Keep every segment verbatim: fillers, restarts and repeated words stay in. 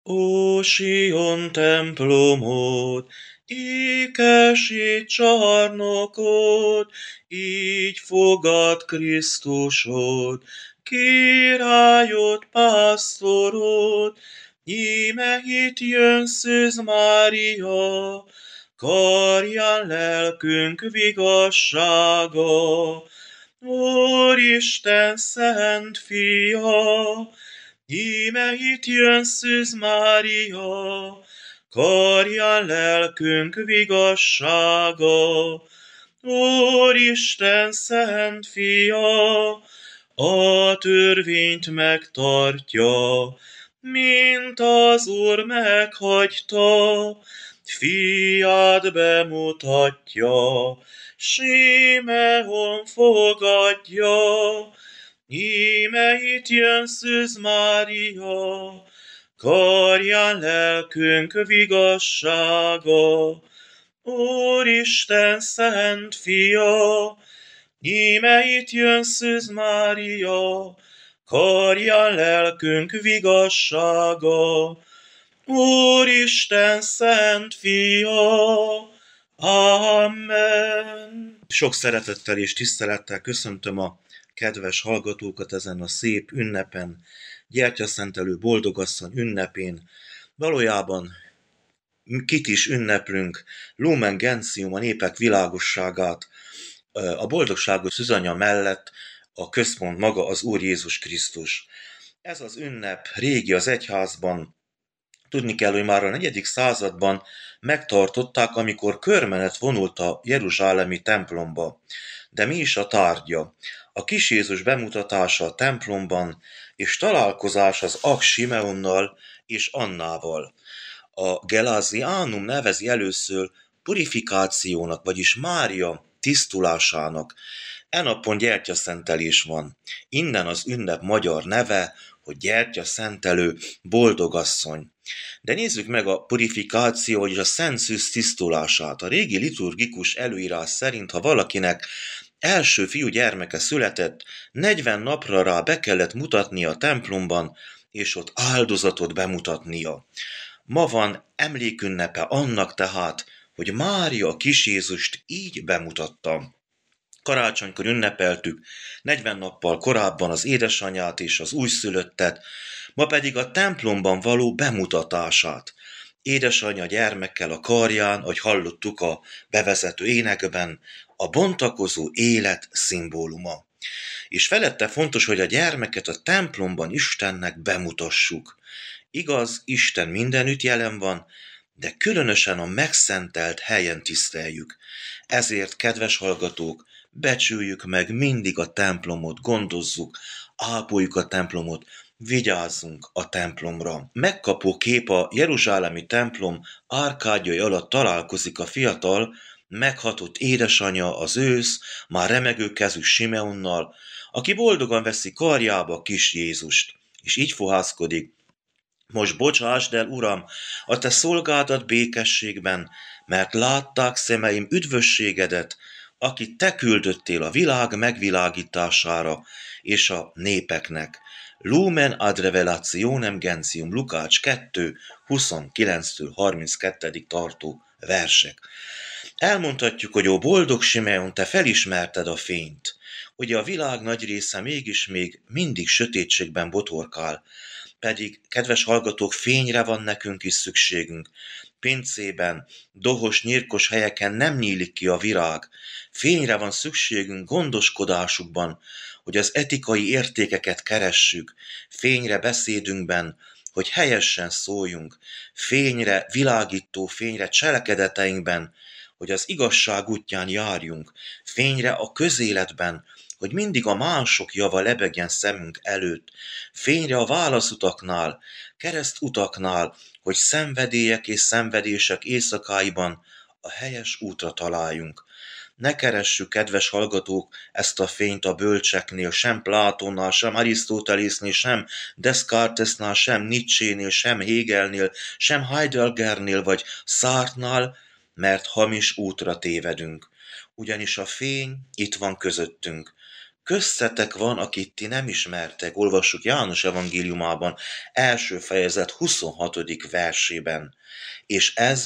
Ó, Sion templomod, ékesi csarnokod, így fogad Krisztusod, királyod, pásztorod, íme itt jön Szűz Mária, karján lelkünk vigassága. Úristen szent fia, íme itt jön Szűz Mária, karján lelkünk vigassága. Úristen szent fia, a törvényt megtartja, mint az Úr meghagyta, fiát bemutatja, Simeon fogadja, íme itt jön Szűz Mária, karján lelkünk vigassága. Úristen szent fia, íme itt jön Szűz Mária, karján lelkünk vigassága. Úristen szent fia, Amen. Sok szeretettel és tisztelettel köszöntöm a kedves hallgatókat ezen a szép ünnepen, gyertyaszentelő boldogasszony ünnepén. Valójában kit is ünneplünk? Lumen Gentium, a népek világosságát. A boldogságos szűzanya mellett a központ maga az Úr Jézus Krisztus. Ez az ünnep régi az egyházban. Tudni kell, hogy már a negyedik században megtartották, amikor körmenet vonult a jeruzsálemi templomba. De mi is a tárgya? A kis Jézus bemutatása a templomban, és találkozás az Ak Simeonnal és Annával. A Gelasianum nevezi először purifikációnak, vagyis Mária tisztulásának. E napon gyertyaszentelés van. Innen az ünnep magyar neve, hogy gyertyaszentelő boldogasszony. De nézzük meg a purifikáció, vagyis a Szent Szűz tisztulását. A régi liturgikus előírás szerint, ha valakinek első fiú gyermeke született, negyven napra rá be kellett mutatnia a templomban, és ott áldozatot bemutatnia. Ma van emlékünnepe annak tehát, hogy Mária a kis Jézust így bemutatta. Karácsonykor ünnepeltük negyven nappal korábban az édesanyját és az újszülöttet, ma pedig a templomban való bemutatását. Édesanyja gyermekkel a karján, ahogy hallottuk a bevezető énekben, a bontakozó élet szimbóluma. És felette fontos, hogy a gyermeket a templomban Istennek bemutassuk. Igaz, Isten mindenütt jelen van, de különösen a megszentelt helyen tiszteljük. Ezért, kedves hallgatók, becsüljük meg mindig a templomot, gondozzuk, ápoljuk a templomot, vigyázzunk a templomra. Megkapó kép a jeruzsálemi templom árkádjai alatt találkozik a fiatal, meghatott édesanyja, az ősz, már remegő kezű Simeonnal, aki boldogan veszi karjába a kis Jézust, és így fohászkodik: most bocsásd el, Uram, a te szolgádat békességben, mert látták szemeim üdvösségedet, akit te küldöttél a világ megvilágítására és a népeknek. Lumen ad revelationem gentium, Lukács kettő, huszonkilenctől harminckettőig tartó versek. Elmondhatjuk, hogy ó boldog Simeon, te felismerted a fényt. Ugye a világ nagy része mégis még mindig sötétségben botorkál, pedig, kedves hallgatók, fényre van nekünk is szükségünk. Pincében, dohos, nyírkos helyeken nem nyílik ki a virág. Fényre van szükségünk gondoskodásukban, hogy az etikai értékeket keressük. Fényre beszédünkben, hogy helyesen szóljunk. Fényre, világító fényre cselekedeteinkben, hogy az igazság útján járjunk. Fényre a közéletben, hogy mindig a mások java lebegjen szemünk előtt. Fényre a válaszutaknál, keresztutaknál, hogy szenvedélyek és szenvedések éjszakáiban a helyes útra találjunk. Ne keressük, kedves hallgatók, ezt a fényt a bölcseknél, sem Plátonnál, sem Arisztotelésznél, sem Descartesnál, sem Nietzsénél, sem Hegelnél, sem Heideggernél vagy Sartre-nál, mert hamis útra tévedünk. Ugyanis a fény itt van közöttünk. köztetek van, akit ti nem ismertek. Olvassuk János evangéliumában, első fejezet huszonhatodik versében. És ez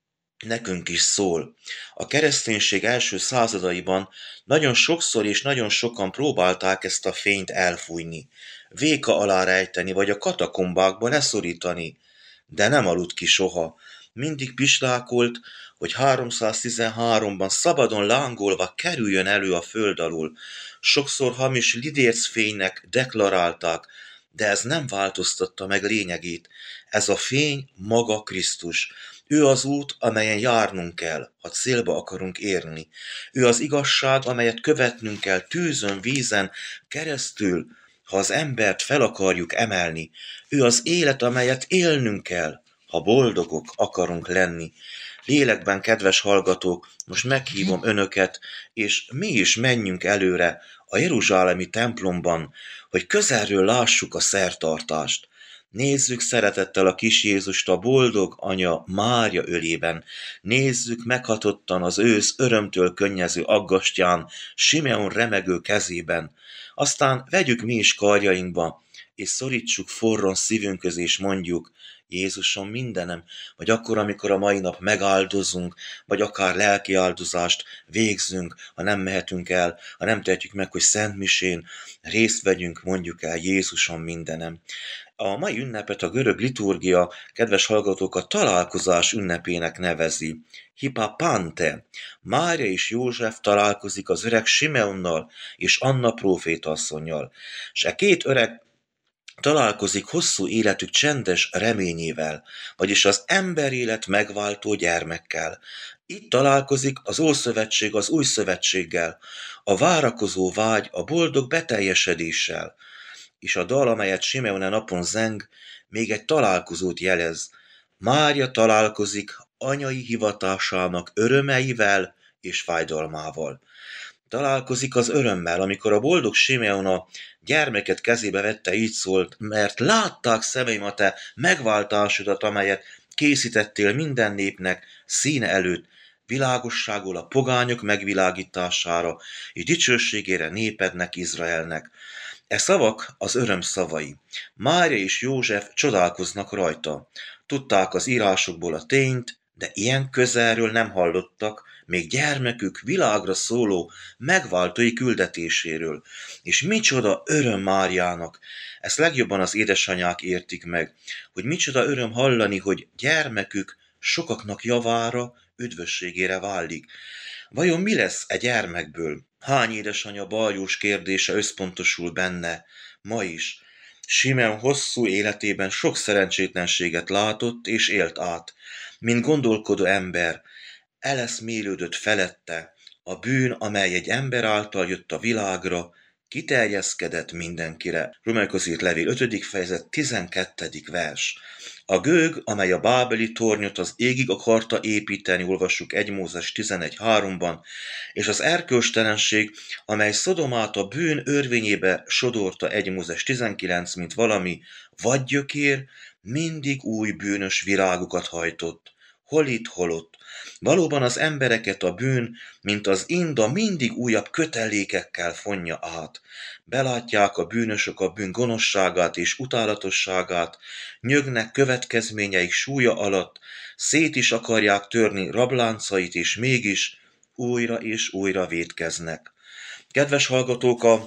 nekünk is szól. A kereszténység első századaiban nagyon sokszor és nagyon sokan próbálták ezt a fényt elfújni, véka alá rejteni, vagy a katakombákba leszorítani, de nem aludt ki soha. Mindig pislákolt, hogy háromszáztizenháromban szabadon lángolva kerüljön elő a föld alól. Sokszor hamis lidércfénynek deklarálták, de ez nem változtatta meg lényegét. Ez a fény maga Krisztus. Ő az út, amelyen járnunk kell, ha célba akarunk érni. Ő az igazság, amelyet követnünk kell tűzön, vízen, keresztül, ha az embert fel akarjuk emelni. Ő az élet, amelyet élnünk kell, ha boldogok akarunk lenni. Lélekben, kedves hallgatók, most meghívom önöket, és mi is menjünk előre a jeruzsálemi templomban, hogy közelről lássuk a szertartást. Nézzük szeretettel a kis Jézust a boldog anya Mária ölében. Nézzük meghatottan az ősz örömtől könnyező aggastyán, Simeon remegő kezében. Aztán vegyük mi is karjainkba, és szorítsuk forron szívünkhöz, és mondjuk, Jézusom mindenem, vagy akkor, amikor a mai nap megáldozunk, vagy akár lelki áldozást végzünk, ha nem mehetünk el, ha nem tehetjük meg, hogy szentmisén részt vegyünk, mondjuk el, Jézusom mindenem. A mai ünnepet a görög liturgia, kedves hallgatók, a találkozás ünnepének nevezi. Hipapante. Mária és József találkozik az öreg Simeonnal és Anna prófétasszonnyal. És e két öreg találkozik hosszú életük csendes reményével, vagyis az emberélet megváltó gyermekkel. Itt találkozik az Ószövetség az Új Szövetséggel, a várakozó vágy a boldog beteljesedéssel, és a dal, amelyet Simeon a napon zeng, még egy találkozót jelez. Mária találkozik anyai hivatásának örömeivel és fájdalmával. Találkozik az örömmel, amikor a boldog Simeon a gyermeket kezébe vette, így szólt, mert látták szemeim a te megváltásodat, amelyet készítettél minden népnek színe előtt, világosságul a pogányok megvilágítására, és dicsőségére népednek, Izraelnek. E szavak az öröm szavai. Mária és József csodálkoznak rajta. Tudták az írásokból a tényt, de ilyen közelről nem hallottak, még gyermekük világra szóló megváltói küldetéséről. És micsoda öröm Máriának! Ezt legjobban az édesanyák értik meg, hogy micsoda öröm hallani, hogy gyermekük sokaknak javára, üdvösségére válik. Vajon mi lesz e gyermekből? Hány édesanya baljós kérdése összpontosul benne, ma is. Simeon hosszú életében sok szerencsétlenséget látott és élt át, mint gondolkodó ember, eleszmélődött felette, a bűn, amely egy ember által jött a világra, kiterjeszkedett mindenkire. Rómaiakhoz írt levél ötödik fejezet tizenkettedik vers. A gőg, amely a bábeli tornyot az égig akarta építeni, olvassuk egy Mózes tizenegy háromban, és az erkölcstelenség, amely Szodomát a bűn örvényébe sodorta, egy Mózes tizenkilenc, mint valami vadgyökér, mindig új bűnös virágokat hajtott. Hol itt, hol ott. Valóban az embereket a bűn, mint az inda, mindig újabb kötelékekkel fonja át. Belátják a bűnösök a bűn gonoszságát és utálatosságát, nyögnek következményeik súlya alatt, szét is akarják törni rabláncait, és mégis újra és újra vétkeznek. Kedves hallgatók, a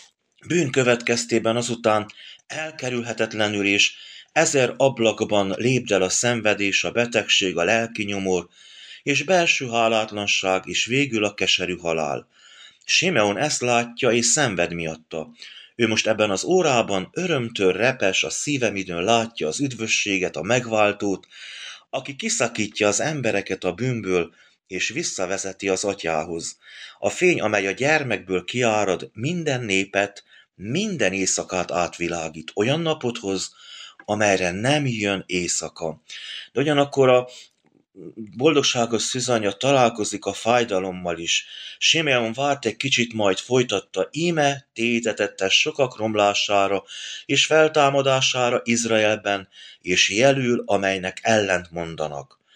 bűn következtében azután elkerülhetetlenül és ezer ablakban lépdel a szenvedés, a betegség, a lelki nyomor, és belső hálátlanság, és végül a keserű halál. Simeon ezt látja, és szenved miatta. Ő most ebben az órában örömtől repes, a szívemidőn látja az üdvösséget, a megváltót, aki kiszakítja az embereket a bűnből, és visszavezeti az atyához. A fény, amely a gyermekből kiárad, minden népet, minden éjszakát átvilágít, olyan napot hoz, amelyre nem jön éjszaka. De ugyanakkor a boldogságos szűzanya találkozik a fájdalommal is. Simeon várt egy kicsit, majd folytatta, íme tétetette sokak romlására és feltámadására Izraelben, és jelül, amelynek ellent mondanak.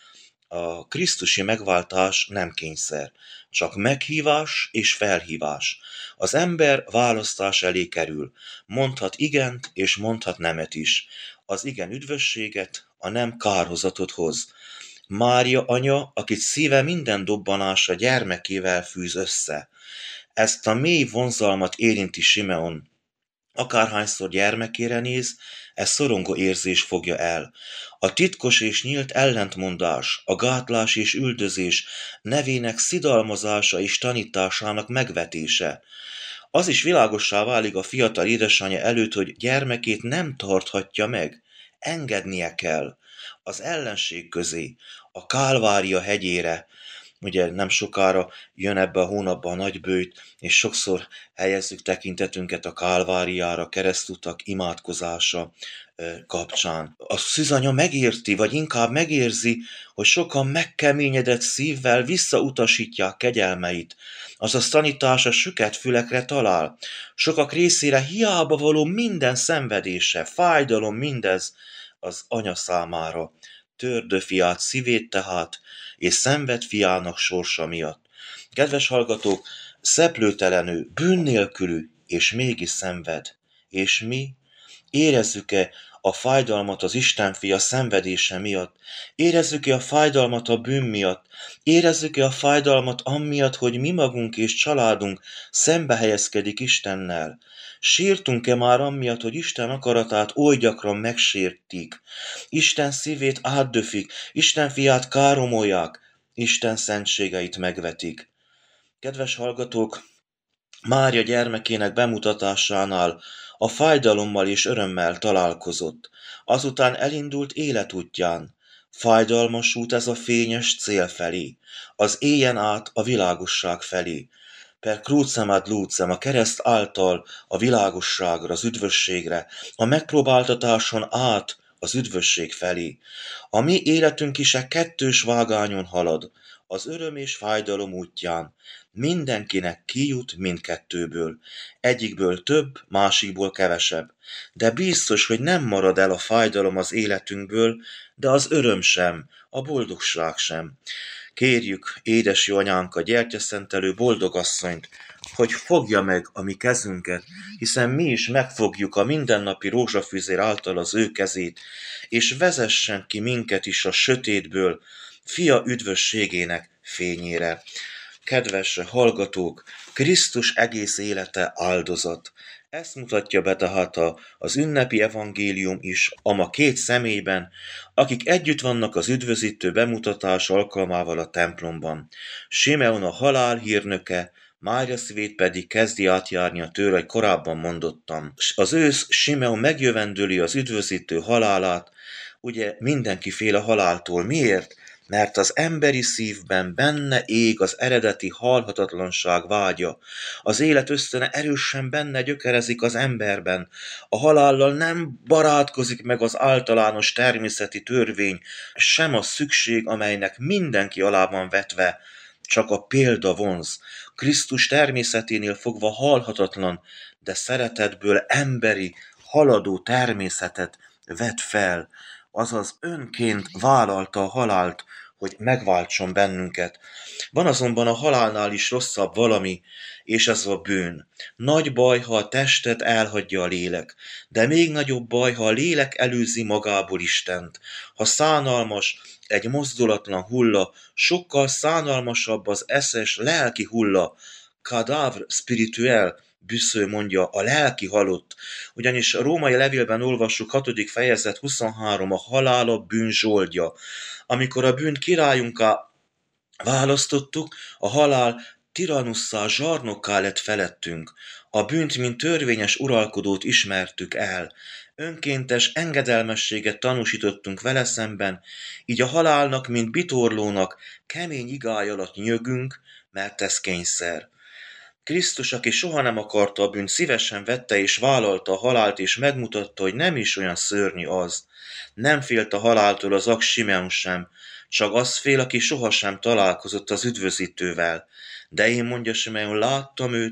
A krisztusi megváltás nem kényszer, csak meghívás és felhívás. Az ember választás elé kerül, mondhat igent és mondhat nemet is. Az igen üdvösséget, a nem kárhozatot hoz. Mária anya, akit szíve minden dobbanása gyermekével fűz össze. Ezt a mély vonzalmat érinti Simeon. Akárhányszor gyermekére néz, e szorongó érzés fogja el. A titkos és nyílt ellentmondás, a gátlás és üldözés nevének szidalmazása és tanításának megvetése. Az is világossá válik a fiatal édesanyja előtt, hogy gyermekét nem tarthatja meg, engednie kell az ellenség közé, a Kálvária hegyére. Ugye nem sokára jön ebbe a hónapba a nagybőjt, és sokszor helyezzük tekintetünket a Kálváriára, keresztutak imádkozása kapcsán. A szűzanya megérti, vagy inkább megérzi, hogy sokan megkeményedett szívvel visszautasítják kegyelmeit, azaz tanítása süket fülekre talál. Sokak részére hiába való minden szenvedése, fájdalom mindez az anya számára. Tördő fiát szívét tehát, és szenved fiának sorsa miatt. Kedves hallgatók, szeplőtelenül, bűn nélkülű, és mégis szenved. És mi? Érezzük-e a fájdalmat az Isten fia szenvedése miatt? Érezzük-e a fájdalmat a bűn miatt? Érezzük-e a fájdalmat amiatt, hogy mi magunk és családunk szembe helyezkedik Istennel? Sírtunk-e már amiatt, hogy Isten akaratát oly gyakran megsértik? Isten szívét átdöfik, Isten fiát káromolják, Isten szentségeit megvetik. Kedves hallgatók, Mária gyermekének bemutatásánál a fájdalommal és örömmel találkozott. Azután elindult életútján. Fájdalmas út ez a fényes cél felé, az éjen át a világosság felé. Per crucem ad lucem, a kereszt által a világosságra, az üdvösségre, a megpróbáltatáson át az üdvösség felé. A mi életünk is e kettős vágányon halad, az öröm és fájdalom útján. Mindenkinek kijut mindkettőből. Egyikből több, másikból kevesebb. De biztos, hogy nem marad el a fájdalom az életünkből, de az öröm sem, a boldogság sem. Kérjük édes jó anyánk, a gyertyaszentelő boldogasszonyt, hogy fogja meg a mi kezünket, hiszen mi is megfogjuk a mindennapi rózsafűzér által az ő kezét, és vezessen ki minket is a sötétből, fia üdvösségének fényére. Kedves hallgatók, Krisztus egész élete áldozat. Ezt mutatja be tehát az ünnepi evangélium is, ama két személyben, akik együtt vannak az üdvözítő bemutatás alkalmával a templomban. Simeon a halál hírnöke, Mária szívét pedig kezdi átjárni a tőle, hogy korábban mondottam. Az ősz Simeon megjövendöli az üdvözítő halálát, ugye mindenki fél a haláltól. Miért? Mert az emberi szívben benne ég az eredeti halhatatlanság vágya. Az élet ösztöne erősen benne gyökerezik az emberben. A halállal nem barátkozik meg az általános természeti törvény, sem a szükség, amelynek mindenki alá van vetve, csak a példa vonz. Krisztus természeténél fogva halhatatlan, de szeretetből emberi, haladó természetet vet fel, azaz önként vállalta a halált, hogy megváltson bennünket. Van azonban a halálnál is rosszabb valami, és ez a bűn. Nagy baj, ha a testet elhagyja a lélek, de még nagyobb baj, ha a lélek előzi magából Istent. Ha szánalmas, egy mozdulatlan hulla, sokkal szánalmasabb az eszes lelki hulla, cadavre spirituel, Büsző mondja, a lelki halott, ugyanis a római levélben olvassuk hatodik fejezet huszonhárom, a halál a bűn zsoldja. Amikor a bűnt királyunká választottuk, a halál tiranusszá, zsarnokká lett felettünk. A bűnt, mint törvényes uralkodót ismertük el. Önkéntes engedelmességet tanúsítottunk vele szemben, így a halálnak, mint bitorlónak kemény igály alatt nyögünk, mert ez kényszer. Krisztus, aki soha nem akarta a bűnt, szívesen vette és vállalta a halált, és megmutatta, hogy nem is olyan szörnyű az. Nem félt a haláltól az aks Simeon sem, csak az fél, aki sohasem találkozott az üdvözítővel. De én, mondja Simeon, láttam őt,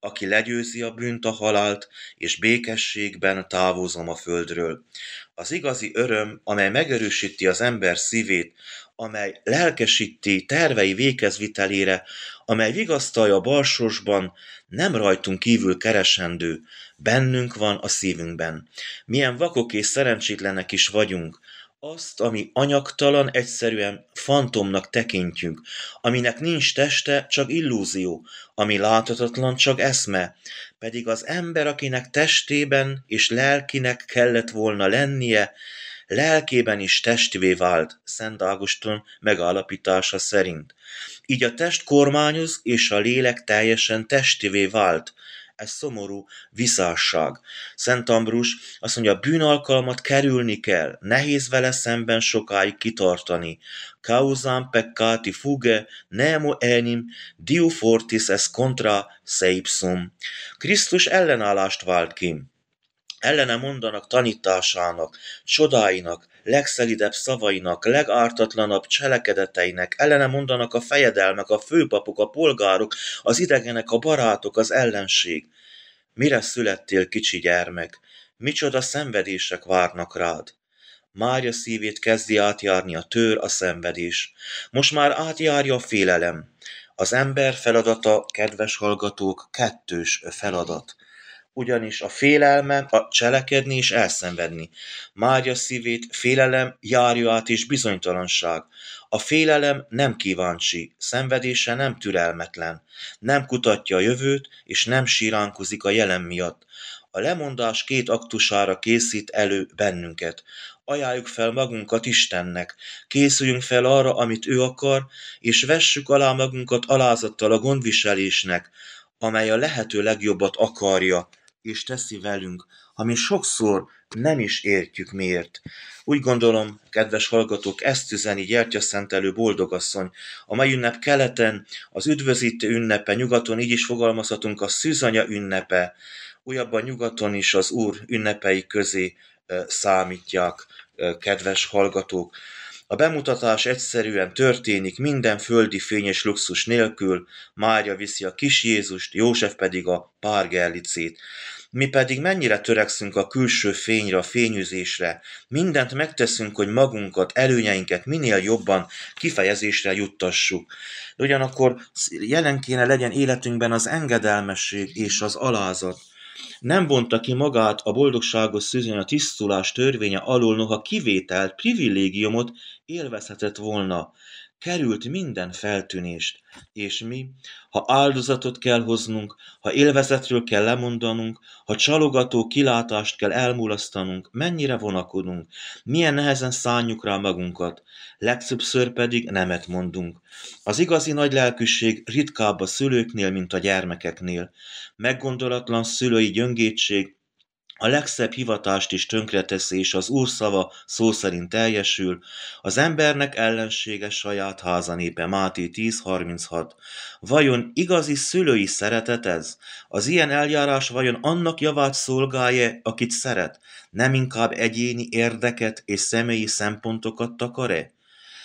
aki legyőzi a bűnt, a halált, és békességben távozom a földről. Az igazi öröm, amely megerősíti az ember szívét, amely lelkesíti tervei végezvitelére, amely vigasztalja a balsorsban, nem rajtunk kívül keresendő, bennünk van a szívünkben. Milyen vakok és szerencsétlenek is vagyunk, azt, ami anyagtalan, egyszerűen fantomnak tekintjük, aminek nincs teste, csak illúzió, ami láthatatlan, csak eszme, pedig az ember, akinek testében és lelkinek kellett volna lennie, lelkében is testivé vált, Szent Ágoston megállapítása szerint. Így a test kormányoz, és a lélek teljesen testivé vált. Ez szomorú visszásság. Szent Ambrus azt mondja, a bűnalkalmat kerülni kell, nehéz vele szemben sokáig kitartani. Causam peccati fuge, nemo enim, diu fortis es contra seipsum. Krisztus ellenállást vált ki. Ellene mondanak tanításának, csodáinak, legszelidebb szavainak, legártatlanabb cselekedeteinek, ellene mondanak a fejedelmek, a főpapok, a polgárok, az idegenek, a barátok, az ellenség. Mire születtél, kicsi gyermek? Micsoda szenvedések várnak rád? Mária szívét kezdi átjárni a tőr, a szenvedés. Most már átjárja a félelem. Az ember feladata, kedves hallgatók, kettős feladat. Ugyanis a félelme a cselekedni és elszenvedni. Mária szívét félelem járja át és bizonytalanság. A félelem nem kíváncsi, szenvedése nem türelmetlen, nem kutatja a jövőt és nem síránkozik a jelen miatt. A lemondás két aktusára készít elő bennünket. Ajánljuk fel magunkat Istennek, készüljünk fel arra, amit ő akar, és vessük alá magunkat alázattal a gondviselésnek, amely a lehető legjobbat akarja, és teszi velünk, ami sokszor nem is értjük miért. Úgy gondolom, kedves hallgatók, ezt üzeni gyertyaszentelő boldogasszony. A mai ünnep keleten, az üdvözítő ünnepe, nyugaton így is fogalmazhatunk, a szűzanya ünnepe, újabban nyugaton is az Úr ünnepei közé számítják, kedves hallgatók. A bemutatás egyszerűen történik, minden földi fény és luxus nélkül, Mária viszi a kis Jézust, József pedig a párgerlicét. Mi pedig mennyire törekszünk a külső fényre, a fényűzésre, mindent megteszünk, hogy magunkat, előnyeinket minél jobban kifejezésre juttassuk. De ugyanakkor jelen kéne legyen életünkben az engedelmesség és az alázat. Nem vonta ki magát a boldogságos szűzön a tisztulás törvénye alól, noha kivételt, privilégiumot élvezhetett volna. Került minden feltűnést. És mi, ha áldozatot kell hoznunk, ha élvezetről kell lemondanunk, ha csalogató kilátást kell elmulasztanunk, mennyire vonakodunk, milyen nehezen szánjuk rá magunkat, legtöbbször pedig nemet mondunk. Az igazi nagy lelkűség ritkább a szülőknél, mint a gyermekeknél. Meggondolatlan szülői gyöngétség a legszebb hivatást is tönkreteszi, és az Úr szava szó szerint teljesül, az embernek ellensége saját házanépe, Máté tíz harminchat. Vajon igazi szülői szeretet ez? Az ilyen eljárás vajon annak javát szolgálja, akit szeret? Nem inkább egyéni érdeket és személyi szempontokat takar-e?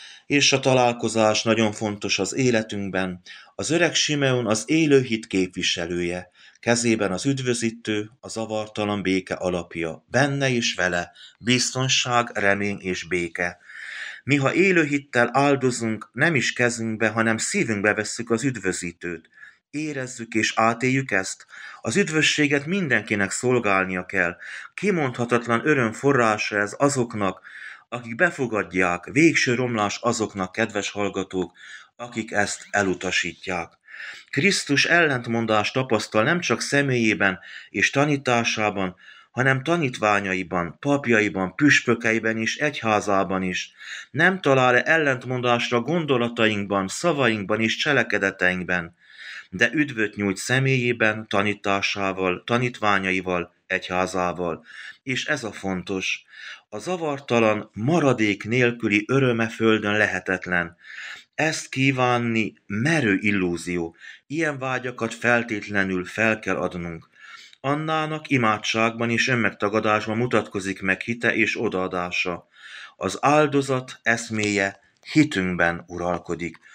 És a találkozás nagyon fontos az életünkben. Az öreg Simeon az élő hit képviselője. Kezében az üdvözítő, a zavartalan béke alapja. Benne és vele biztonság, remény és béke. Mi, ha élő hittel áldozunk, nem is kezünkbe, hanem szívünkbe vesszük az üdvözítőt. Érezzük és átéljük ezt. Az üdvösséget mindenkinek szolgálnia kell. Kimondhatatlan öröm forrása ez azoknak, akik befogadják, végső romlás azoknak, kedves hallgatók, akik ezt elutasítják. Krisztus ellentmondást tapasztal nem csak személyében és tanításában, hanem tanítványaiban, papjaiban, püspökeiben és egyházában is. Nem talál ellentmondásra gondolatainkban, szavainkban és cselekedeteinkben, de üdvöt nyújt személyében, tanításával, tanítványaival, egyházával. És ez a fontos. A zavartalan, maradék nélküli öröme földön lehetetlen. Ezt kívánni merő illúzió. Ilyen vágyakat feltétlenül fel kell adnunk. Annának imádságban és önmegtagadásban mutatkozik meg hite és odaadása. Az áldozat eszméje hitünkben uralkodik.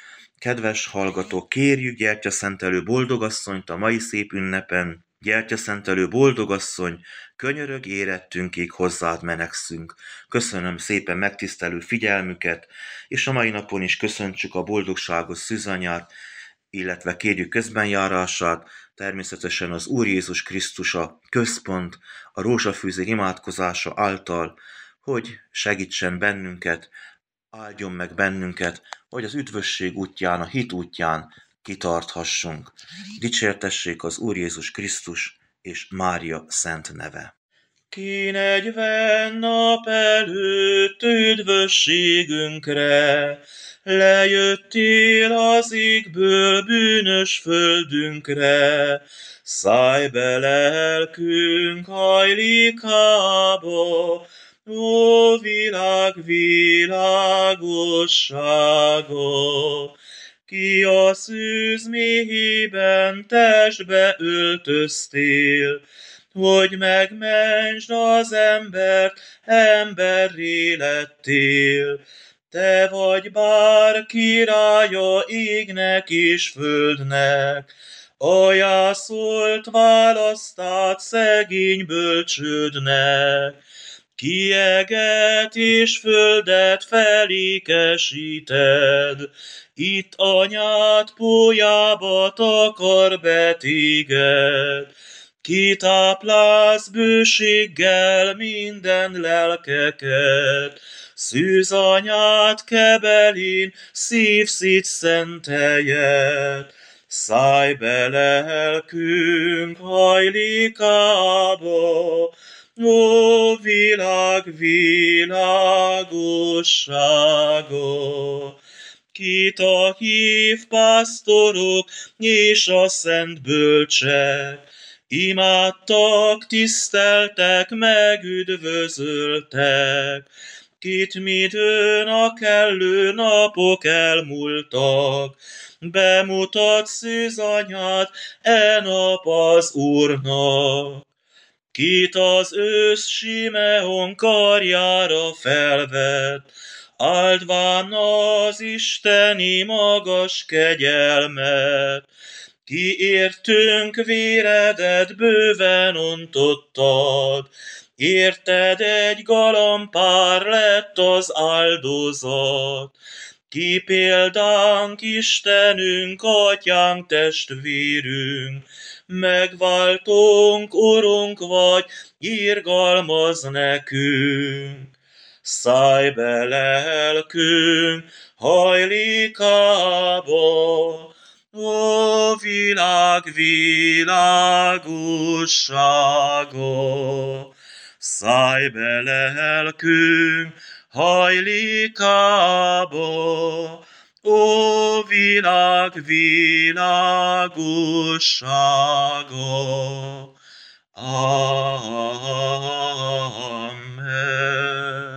Kedves hallgatók, kérjük gyertyaszentelő boldogasszonyt a mai szép ünnepen. Gyertyaszentelő boldogasszony, könyörög érettünkig hozzád menekszünk. Köszönöm szépen megtisztelő figyelmüket, és a mai napon is köszöntsük a boldogságos szűzanyát, illetve kérjük közbenjárását, természetesen az Úr Jézus Krisztus a központ, a rózsafűzér imádkozása által, hogy segítsen bennünket, áldjon meg bennünket, hogy az üdvösség útján, a hit útján kitarthassunk. Dicsértessék az Úr Jézus Krisztus és Mária szent neve. Ki negyven nap előtt üdvösségünkre lejöttél az égből bűnös földünkre, szállj be lelkünk hajlékába, ó világ világossága! Ki a szűz méhében testbe öltöztél, hogy megmentsd az embert, emberré lettél. Te vagy bár királya égnek és földnek, ajászollt választát szegény bölcsődnek. Ki eget és földet felékesíted, itt anyád pólyába takar betéged. Ki táplálsz bőséggel minden lelkeket, szűzanyád kebelén szívszít szent helyet. Szállj be lelkünk hajlékába, ó világ világossága! Kit a hív pásztorok és a szent bölcsek imádtak, tiszteltek, meg üdvözöltek. Kit midőn a kellő napok elmúltak, bemutat szűzanyát e nap az Úrnak. Kit az ősz Simeon karjára felvett, áldván az isteni magas kegyelmet. Ki értünk véredet bőven ontottad, érted egy galambpár lett az áldozat. Ki példánk, Istenünk, atyánk, testvérünk, megváltónk, Urunk vagy, irgalmaz nekünk. Szállj be lelkünk hajlékába, ó világ világossága! Szállj be lelkünk hajlékába, ó világ világossága! Amen.